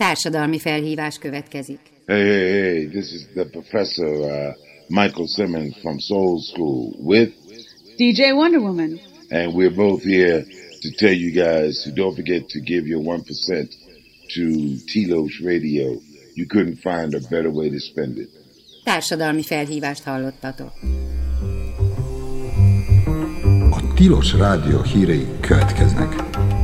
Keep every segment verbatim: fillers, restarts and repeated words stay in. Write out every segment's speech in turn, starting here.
Társadalmi felhívás következik. Hey, hey, hey, this is the professor uh, Michael Simmons from Soul School with D J Wonder Woman. And we're both here to tell you guys to don't forget to give your one percent to Telos Radio. You couldn't find a better way to spend it. Társadalmi felhívást hallottatok. A Tilos Rádió hírei következnek.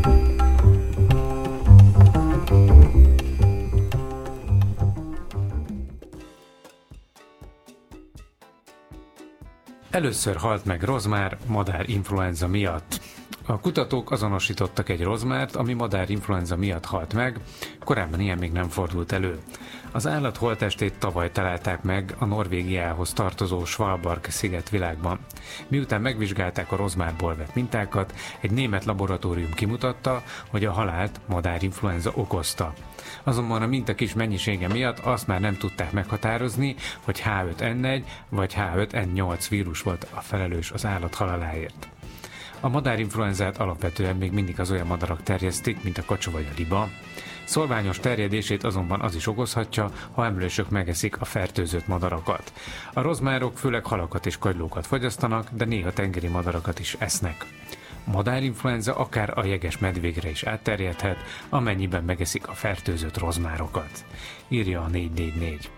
Először halt meg rozmár madárinfluenza miatt. A kutatók azonosítottak egy rozmárt, ami madárinfluenza miatt halt meg, korábban ilyen még nem fordult elő. Az állat holttestét tavaly találták meg a Norvégiához tartozó Svalbard sziget világban. Miután megvizsgálták a rozmárból vett mintákat, egy német laboratórium kimutatta, hogy a halált madárinfluenza okozta. Azonban a minta kis mennyisége miatt azt már nem tudták meghatározni, hogy H öt N egy vagy H öt N nyolc vírus volt a felelős az állat haláláért. A madárinfluenzát alapvetően még mindig az olyan madarak terjesztik, mint a kacsó vagy a liba. Szorványos terjedését azonban az is okozhatja, ha emlősök megeszik a fertőzött madarakat. A rozmárok főleg halakat és kagylókat fogyasztanak, de néha tengeri madarakat is esznek. A madárinfluenza akár a jeges medvékre is átterjedhet, amennyiben megeszik a fertőzött rozmárokat, írja a négy négy négy.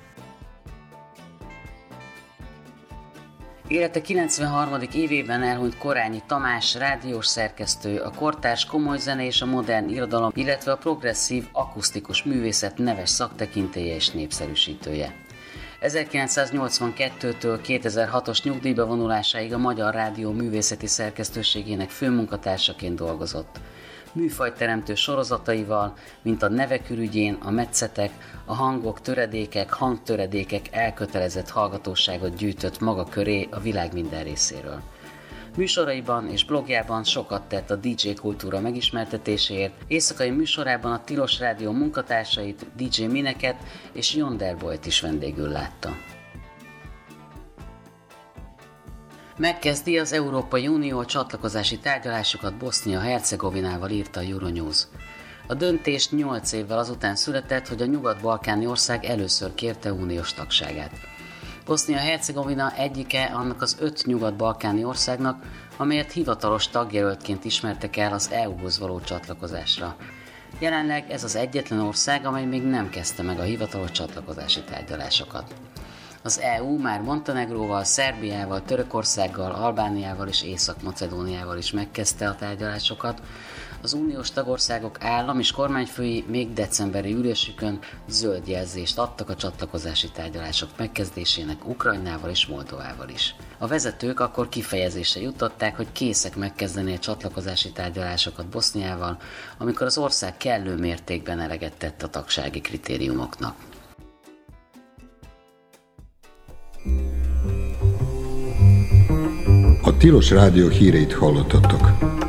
Élete kilencvenharmadik évében elhunyt Korányi Tamás, rádiós szerkesztő, a kortárs komoly zene és a modern irodalom, illetve a progresszív akusztikus művészet neves szaktekintélye és népszerűsítője. ezerkilencszáznyolcvankettőtől kétezer-hatos nyugdíjba vonulásáig a Magyar Rádió művészeti szerkesztőségének főmunkatársaként dolgozott. Műfajteremtő sorozataival, mint a Nevek ürügyén, a Metszetek, a Hangok, töredékek, hangtöredékek elkötelezett hallgatóságot gyűjtött maga köré a világ minden részéről. Műsoraiban és blogjában sokat tett a dé dzsé kultúra megismertetéséért, éjszakai műsorában a Tilos Rádió munkatársait, dé dzsé Mineket és Yonderboyt is vendégül látta. Megkezdi az Európai Unió csatlakozási tárgyalásokat Bosznia-Hercegovinával, írta a Euronews. A döntés nyolc évvel azután született, hogy a nyugat-balkáni ország először kérte uniós tagságát. Bosznia-Hercegovina egyike annak az öt nyugat-balkáni országnak, amelyet hivatalos tagjelöltként ismertek el az é u-hoz való csatlakozásra. Jelenleg ez az egyetlen ország, amely még nem kezdte meg a hivatalos csatlakozási tárgyalásokat. Az é u már Montenegróval, Szerbiával, Törökországgal, Albániával és Észak-Macedóniával is megkezdte a tárgyalásokat. Az uniós tagországok állam és kormányfői még decemberi ülésükön zöld jelzést adtak a csatlakozási tárgyalások megkezdésének Ukrajnával és Moldovával is. A vezetők akkor kifejezésre juttatták, hogy készek megkezdeni a csatlakozási tárgyalásokat Boszniával, amikor az ország kellő mértékben eleget tett a tagsági kritériumoknak. A Tilos Rádió híreit hallottatok.